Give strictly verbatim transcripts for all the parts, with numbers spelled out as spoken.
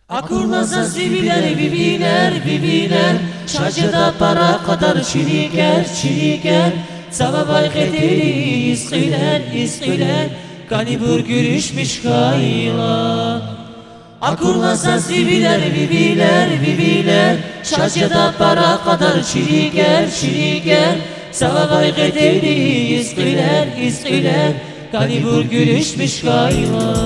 Akurnazaz bibiler, bibiler, bibiler, şacıda para kadar çiriker, çiriker. Savabay keteri iskiler, iskiler, kanibur gülüşmüş kayla. Akurnazaz bibiler, bibiler, bibiler, şacıda para kadar çiriker, çiriker. Savabay keteri iskiler, iskiler, kanibur gülüşmüş kayla.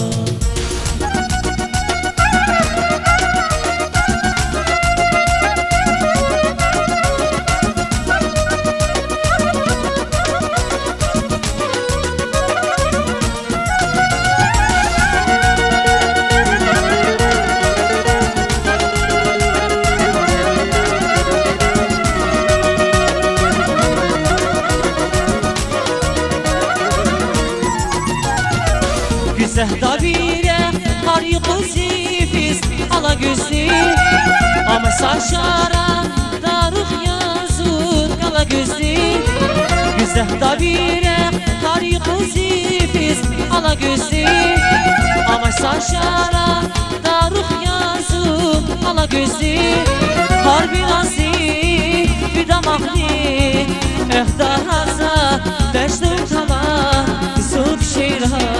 Zehda bire harika zifiz ala gözlü ama saçlara darık yazır kala gözlü. Zehda bire harika zifiz ala gözlü ama saçlara darık yazır kala gözlü. Harbi nazik bir damaklı ehdahaza beşlik tava zıp şeyra.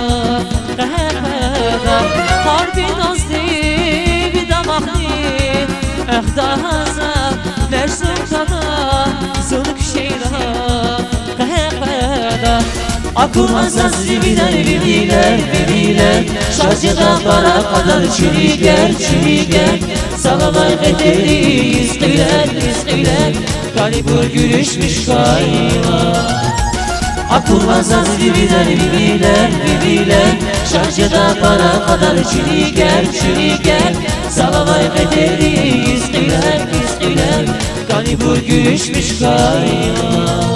Harbi nazlı bir damaklı ehdahaza versin sana zılık şeyra kahvada. Akurnazaz bibiler, bibiler, bibiler, şacıda para kadar çiriker, çiriker. Savabay keteri iskiler, iskiler, kanibur gülüşmüş kayla. Akurnazaz bibiler, bibiler, bibiler, şarjıda para kadar çiriker, çiriker. Savabay keteri iskiler, iskiler, kanibur gülüşmüş kayla.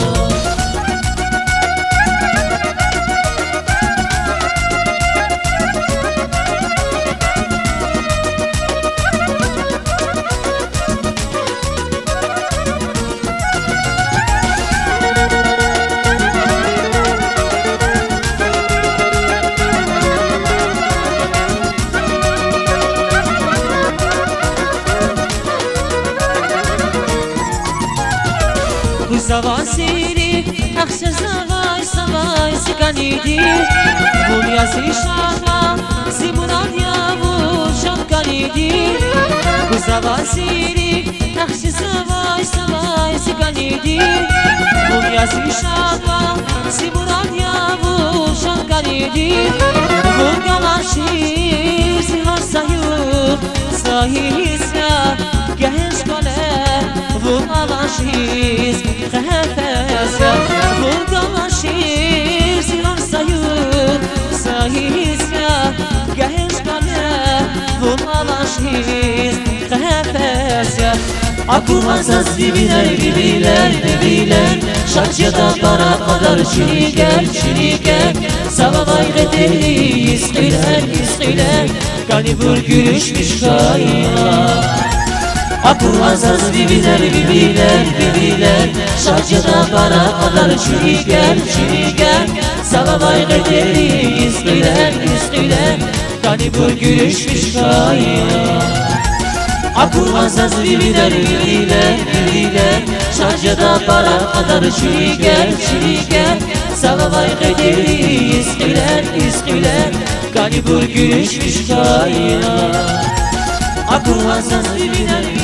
Zavasiri akşa zavay savay sikanidi Bulya sişana zimunad yavu şapkanidi Zavasiri akşa zavay savay sikanidi Bulya sişana zimunad yavu şapkanidi Vurgalar şir zihar sayıp sahihisya genç kale Vurgalaşiz kefesya Vurgalaşiz sinar sayır sahisya genç kale Vurgalaşiz kefesya Akurnazaz bibiler, bibiler, bibiler, şacıda para kadar çiriker, çiriker. Savabay keteri iskiler, iskiler, kanibur gülüşmüş kayla. Akurnazaz bibiler, bibiler, bibiler, şarjıda para kadar çiriker, çiriker. Savabay keteri iskiler, iskiler, kanibur gülüşmüş kayla. Akurnazaz bibiler, bibiler, bibiler, şarjıda para kadar çiriker, çiriker. Savabay keteri iskiler, iskiler, kanibur gülüşmüş kayla. Akurnazaz bibiler,